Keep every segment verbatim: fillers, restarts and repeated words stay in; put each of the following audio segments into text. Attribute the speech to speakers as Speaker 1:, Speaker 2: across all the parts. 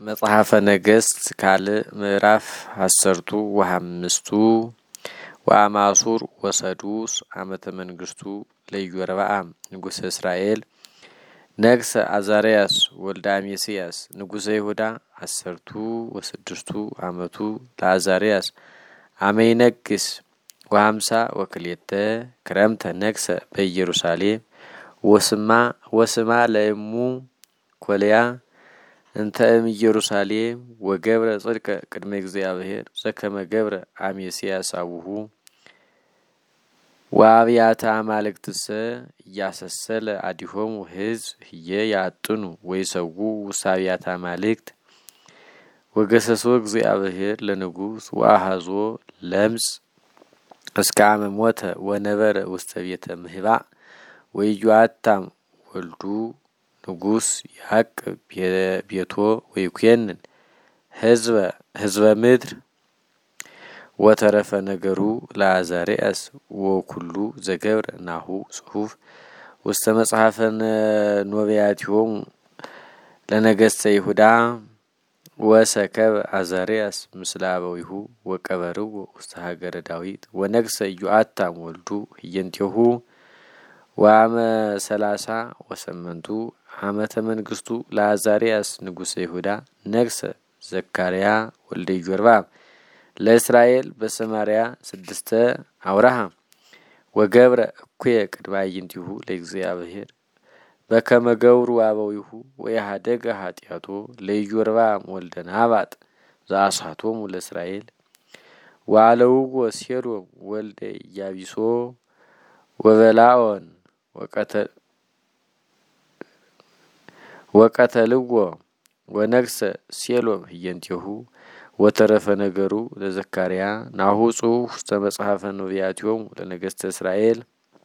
Speaker 1: መጽሐፈ ነገሥት ካልዕ ምዕራፍ አሰርቱ ወሐምስቱ ወአማሱር ወሰዱስ ዓመተ መንግስቱ ለኢዮርብዓም ንጉሠ እስራኤል ነግሰ አዛርያስ ወልደ አሜስያስ ንጉሠ ይሁዳ አሰርቱ ወስድስቱ ዓመቱ ለአዛርያስ አመይነግስ ወሃምሳ ወክልኤተ ክረምተ ነግሰ በኢየሩሳሌም ወስማ ወስማ ለእሙ ኮልያ እንተ እም ኢየሩሳሌም ወገብረ ጽድቀ ቅድመ እግዚአብሔር ዘከመ ገብረ አሜስያስ አቡሁ ወአብያተ አማልክትሰ እያሰሰለ አዲሆሙ ሕዝብ ህየ ያጥኑ ወይሰዉ ውሳብያተ አማልክት ወገሰሶ እግዚአብሔር ለንጉሥ ወአሃዞ ለምጽ እስከ አመ ሞተ ወነበረ ውስተ ቤተ ምህባእ ወኢዮአታም ወልዱ ንጉሥ ያዕቅብ ቤቶ ወይኩየንን ህዝበ ህዝበ ምድር ወተረፈ ነገሩ ለአዛርያስ ወኩሉ ዘገብረ ናሁ ጽሑፍ ውስተ መጽሐፈ ኖቢያቲሆሙ ለነገሥተ ይሁዳ ወሰከበ አዛርያስ ምስለ አበዊሁ ወቀበርዎ ውስተ ሀገረ ዳዊት ወነግሰ ኢዮአታም ወልዱ ህየንቴሁ ወአመ ሰላሳ ወሰመንቱ ዓመተ መንግስቱ ለአዛርያስ ንጉሠ ይሁዳ ነግሰ ዘካርያ ወልደ ኢዮርብዓም ለእስራኤል በሰማርያ ስድስተ አውራሃ ወገብረ እኩየ ቅድመ አዕይንቲሁ ለእግዚአብሔር በከመ ገብሩ አበዊሁ ወያሃደገ ኃጢአቶ ለኢዮርብዓም ወልደ ናባጥ ዘአሳቶሙ ለእስራኤል ወአለውዎ ሴሎም ወልደ ኢያቢሶ ወበላኦን ወቀተል ወቀተልዎ ወነግሰ ሴሎም ህየንቴሁ ወተረፈ ነገሩ ለዘካርያ ናሁ ጽሑፍ ውስተ መጽሐፈ ኖቢያቲሆሙ ለነገሥተ እስራኤል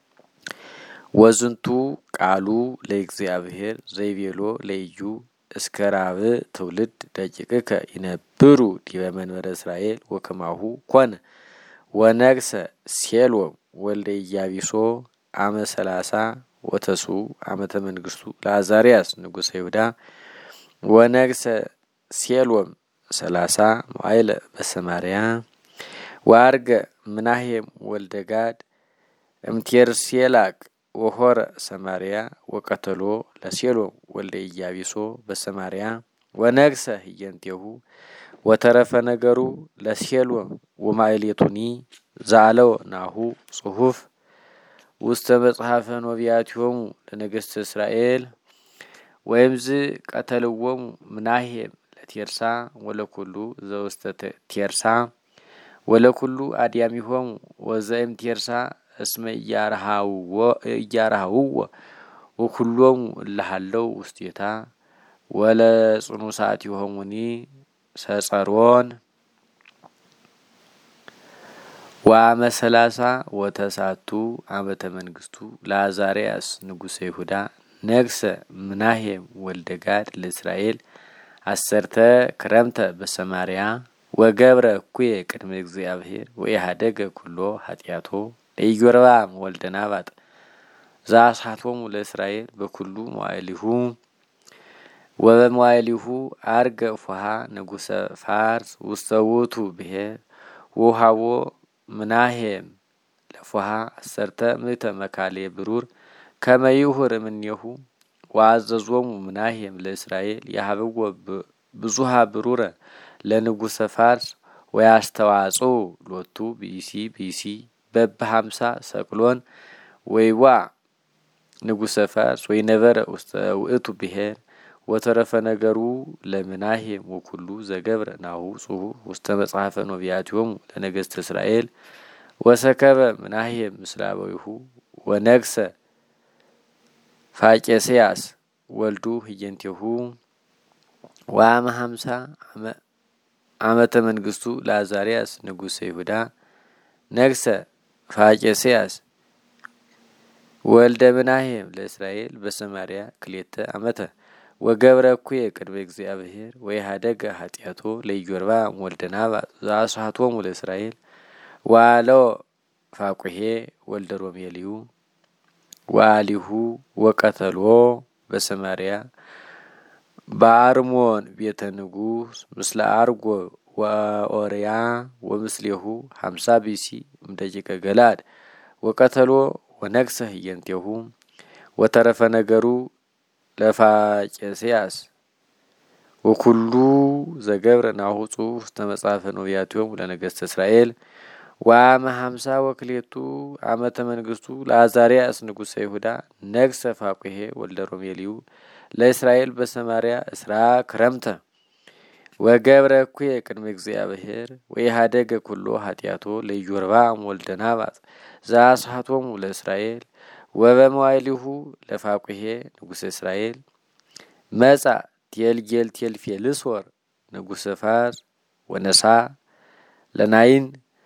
Speaker 1: ወዝንቱ ቃሉ ለእግዚአብሔር ዘይቤሎ ለኢዩ እስከ ራብዕ ትውልድ ደቂቅከ ይነብሩ ዲበ መንበረ እስራኤል ወከማሁ ኮነ ወነግሰ ሴሎም ወልደ ኢያቢሶ አመ ሰላሳ ወተሱ ዓመተ መንግስቱ ለአዛርያስ ንጉሠ ይሁዳ ወነግሰ ሴሎም ሰላሳ መዋዕለ በሰማርያ ወአርገ ምናሄም ወልደ ጋድ እምቴርሴላቅ ወሆረ ሰማርያ ወቀተሎ ለሴሎም ወልደ ኢያቢሶ በሰማርያ ወነግሰ ህየንቴሁ ወተረፈ ነገሩ ለሴሎም ወማእሌቱኒ ዘአለው ናሁ ጽሑፍ ውስተ መጽሐፈ ኖቢያቲሆሙ ለነገሥተ እስራኤል ወይምዝ ቀተልዎሙ ምናሄም ለቴርሳ ወለኩሉ ዘውስተ ቴርሳ ወለኩሉ አድያሚሆሙ ወዘእም ቴርሳ እስመ እያርሃውዎ ወኩሎሙ እለሃለው ውስቴታ ወለጽኑሳቲሆሙኒ ሰጸሮን ወአመ ሰላሳ ወተሳቱ ዓመተ መንግስቱ ለአዛርያስ ንጉሠ ይሁዳ ነግሰ ምናሄም ወልደ ጋድ ለእስራኤል አሰርተ ክረምተ በሰማርያ ወገብረ እኩየ ቅድመ እግዚአብሔር ወኢሃደገ ኩሎ ኃጢአቶ ለኢዮርብዓም ወልደ ናባጥ ዘአሳቶሙ ለእስራኤል በኩሉ መዋዕሊሁ ወበመዋዕሊሁ አርገ ፉሃ ንጉሠ ፋርስ ውስተ ውእቱ ብሔር ወውሃቦ ምናሄም ለፉሃ አሰርተ ምእተ መካሌ ብሩር ከመ ይሁር እምኔሁ ወአዘዞሙ ምናሄም ለእስራኤል ያሃብዎ ብዙሃ ብሩረ ለንጉሠ ፋርስ ወያስተዋጽኡ ሎቱ ብእሲ ብእሲ በበሃምሳ ሰቅሎን ወይዋ ንጉሠ ፋርስ ወይነበረ ውስተ ውእቱ ብሔር ወተረፈ ነገሩ ለምናሄም ወኩሉ ዘገብረ ናሁ ጽሑፍ ውስተ መጽሐፈ ኖቢያቲሆሙ ለነገሥተ እስራኤል ወሰከበ ምናሄም ምስለ አበዊሁ ወነግሰ ፋቄስያስ ወልዱ ህየንቴሁ ወአመ ሃምሳ ዓመተ መንግስቱ ለአዛርያስ ንጉሠ ይሁዳ ነግሰ ፋቄስያስ ወልደ ምናሄም ለእስራኤል በሰማርያ ክልኤተ ዓመተ ወገብረ እኩየ ቅድመ እግዚአብሔር ወኢሃደገ ኃጢአቶ ለኢዮርብዓም ወልደ ናባጥ ዘአሳቶሙ ለእስራኤል ወአለው ፋቁሔ ወልደ ሮሜልዩ ወአሊሁ ወቀተሎ በሰማርያ በአርሞን ቤተ ንጉስ ምስለ አርጎ ወኦርያ ወምስሌሁ ሀምሳ ቢሲ እምደቂቀ ገላድ ወቀተሎ ወነግሰ ህየንቴሁ ወተረፈ ነገሩ ለፋቄስያስ ወኩሉ ዘገብረ ናሁ ጽሑፍ ተመጻፈ ነቢያቲሆሙ ለነገሥተ እስራኤል ወአመ ሀምሳ ወክሌቱ ዓመተ መንግስቱ ለአዛርያስ ንጉሠ ይሁዳ ነግሰ ፋቁሔ ወልደ ሮሜልዩ ለእስራኤል በሰማርያ እስራ ክረምተ ወገብረ እኩየ ቅድመ እግዚአብሔር ወኢሃደገ ኩሎ ኃጢአቶ ለኢዮርብዓም ወልደ ናባጥ ዘአስሐቶሙ ለእስራኤል ወበመዋዕሊሁ ለፋቁሔ ንጉሠ እስራኤል መጻ ቴልጌል ቴልፌልሶር ንጉሠ ፋርስ ወነሳ ለናይን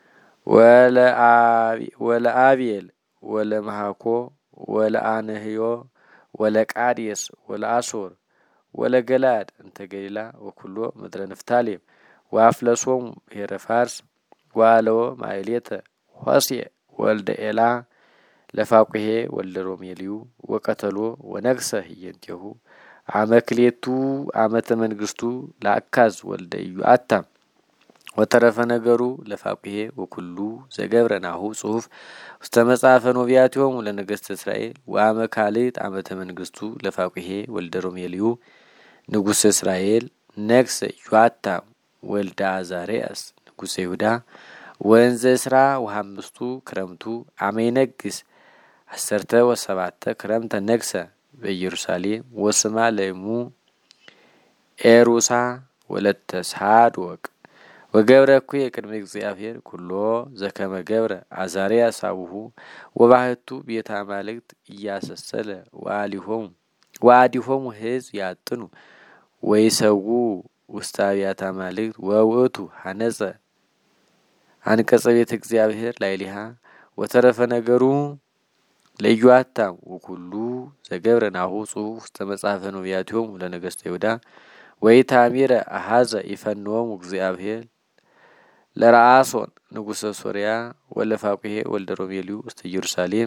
Speaker 1: ወለአቤል ወለመሃኮ ወለአነህዮ ወለቃዴስ ወለአሶር ወለገላድ እንተ ገሊላ ወኩሎ ምድረ ንፍታሌም ወአፍለሶሙ ብሔረ ፋርስ ወአለወ ማእሌተ ሆሴዕ ወልደ ኤላ ለፋቁሔ ወልደ ሮሜልዩ ወቀተሎ ወነግሰ ህየንቴሁ አመ ክሌቱ ዓመተ መንግስቱ ለአካዝ ወልደ ኢዮአታም ወተረፈ ነገሩ ለፋቁሔ ወኩሉ ዘገብረ ናሁ ጽሑፍ ውስተ መጽሐፈ ነቢያቲሆሙ ለነገሥተ እስራኤል ወአመ ካልእት ዓመተ መንግስቱ ለፋቁሔ ወልደ ሮሜልዩ ንጉሠ እስራኤል ነግሰ ኢዮአታም ወልደ አዛርያስ ንጉሠ ይሁዳ ወእንዘ እስራ ወሐምስቱ ክረምቱ አመ ይነግስ አሰርተ ወሰባተ ክረምተ ነግሰ በኢየሩሳሌም ወስማ ለእሙ ኤሩሳ ወለተ ሳዶቅ ወገብረ እኩየ ቅድመ እግዚአብሔር ኩሎ ዘከመ ገብረ አዛርያስ አቡሁ ወባህቱ ቤተ አማልክት እያሰሰለ ወአሊሆሙ ወአዲሆሙ ሕዝብ ያጥኑ ወይሰዉ ውስተ አብያተ አማልክት ወውእቱ ሐነጸ አንቀጸ ቤተ እግዚአብሔር ላዕሌሃ ወተረፈ ነገሩ ለኢዮአታም ወኩሉ ዘገብረ ናሁ ጽሑፍ ውስተ መጽሐፈ ነቢያቲሆሙ ለነገሥተ ይሁዳ ወኢታሚረ አሐዘ ይፈንዎሙ እግዚአብሔር ለረአሶን ንጉሠ ሶርያ ወለፋቁሔ ወልደ ሮሜልዩ ውስተ ኢየሩሳሌም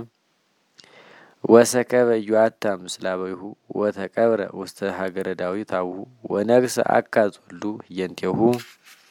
Speaker 1: ወሰከበ ኢዮአታም ምስለ አበዊሁ ወተቀብረ ውስተ ሀገረ ዳዊት አቡሁ ወነግሰ አካዝ ወልዱ ህየንቴሁ